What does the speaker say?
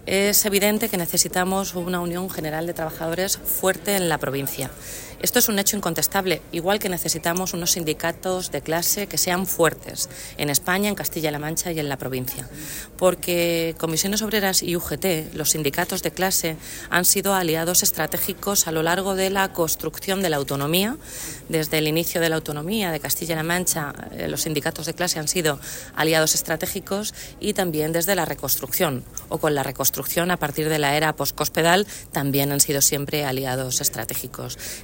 Es evidente que necesitamos una Unión General de Trabajadores fuerte en la provincia. Esto es un hecho incontestable, igual que necesitamos unos sindicatos de clase que sean fuertes en España, en Castilla-La Mancha y en la provincia. Porque Comisiones Obreras y UGT, los sindicatos de clase, han sido aliados estratégicos a lo largo de la construcción de la autonomía. Desde el inicio de la autonomía de Castilla-La Mancha, los sindicatos de clase han sido aliados estratégicos, y también desde la reconstrucción o con la reconstrucción a partir de la era poscospedal también han sido siempre aliados estratégicos.